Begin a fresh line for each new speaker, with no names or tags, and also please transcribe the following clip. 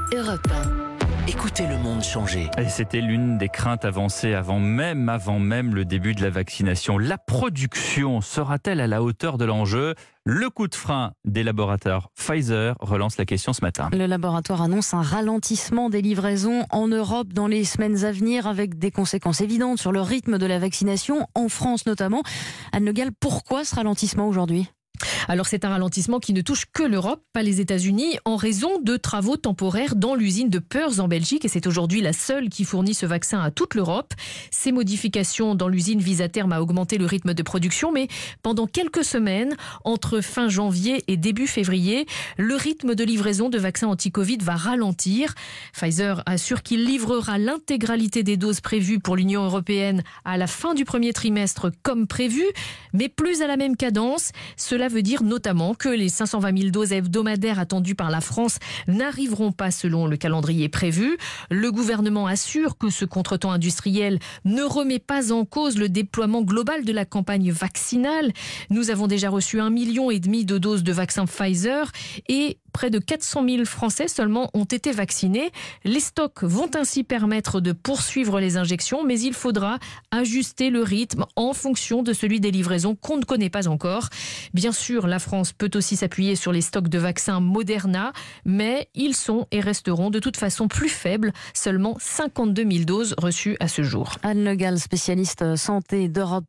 Europe 1. Écoutez le monde changer.
Et c'était l'une des craintes avancées avant même le début de la vaccination. La production sera-t-elle à la hauteur de l'enjeu ? Le coup de frein des laboratoires Pfizer relance la question ce matin.
Le laboratoire annonce un ralentissement des livraisons en Europe dans les semaines à venir, avec des conséquences évidentes sur le rythme de la vaccination, en France notamment. Anne Le Gall, pourquoi ce ralentissement aujourd'hui ?
Alors c'est un ralentissement qui ne touche que l'Europe, pas les États-Unis, en raison de travaux temporaires dans l'usine de Peurz en Belgique. Et c'est aujourd'hui la seule qui fournit ce vaccin à toute l'Europe. Ces modifications dans l'usine visent à terme à augmenter le rythme de production. Mais pendant quelques semaines, entre fin janvier et début février, le rythme de livraison de vaccins anti-Covid va ralentir. Pfizer assure qu'il livrera l'intégralité des doses prévues pour l'Union européenne à la fin du premier trimestre comme prévu, mais plus à la même cadence. Cela veut dire notamment que les 520 000 doses hebdomadaires attendues par la France n'arriveront pas selon le calendrier prévu. Le gouvernement assure que ce contretemps industriel ne remet pas en cause le déploiement global de la campagne vaccinale. Nous avons déjà reçu 1,5 million de doses de vaccins Pfizer et près de 400 000 Français seulement ont été vaccinés. Les stocks vont ainsi permettre de poursuivre les injections, mais il faudra ajuster le rythme en fonction de celui des livraisons qu'on ne connaît pas encore. Bien sûr, la France peut aussi s'appuyer sur les stocks de vaccins Moderna, mais ils sont et resteront de toute façon plus faibles, seulement 52 000 doses reçues à ce jour.
Anne Le Gall, spécialiste santé d'Europe